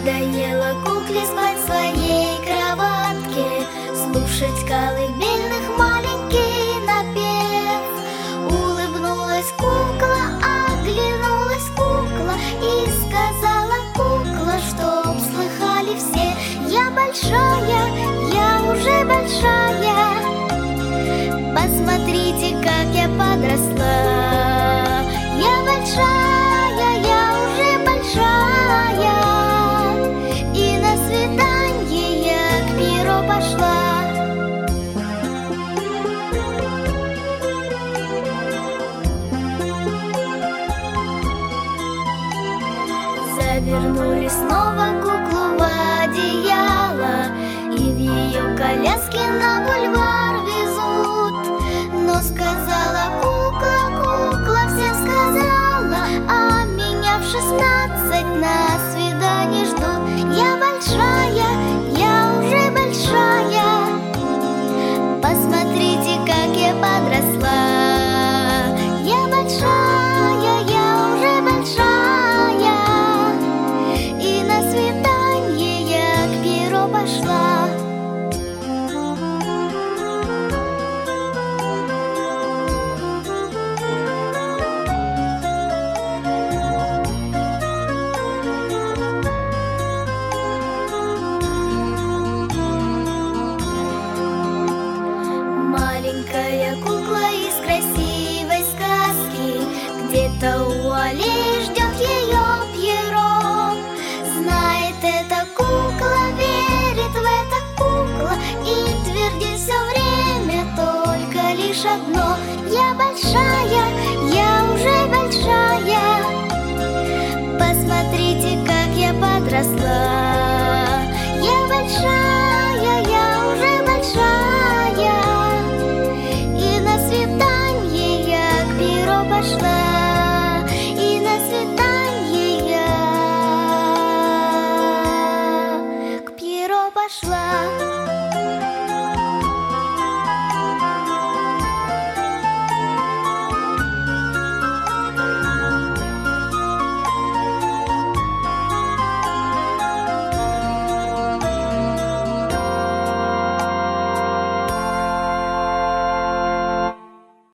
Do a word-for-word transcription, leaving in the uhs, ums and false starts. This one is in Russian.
Надоело кукле спать в своей кроватке, слушать колыбельных маленький напев. Улыбнулась кукла, оглянулась кукла и сказала кукла, чтоб слыхали все: я большая, я уже большая. Посмотрите, как я подросла. Я большая, я уже большая. И на свиданье я к миру пошла. Завернули снова куклу в одеяло, и в ее коляске на бульвар везут. Но сказала кукла, кукла всем сказала, а меня в шестнадцать на свидание ждут. Я большая, я уже большая. Посмотрите, как я подросла. Я большая, я уже большая. И на свидание я к Пьеро пошла. Маленькая кукла из красивой сказки, где-то у аллеи ждет ее Пьеро. Знает эта кукла, верит в это кукла и твердит все время только лишь одно: я большая, я уже большая. Посмотрите, как я подросла. Я большая, я уже большая. И на свиданье я к Пьеро пошла. И на свиданье я к Пьеро пошла.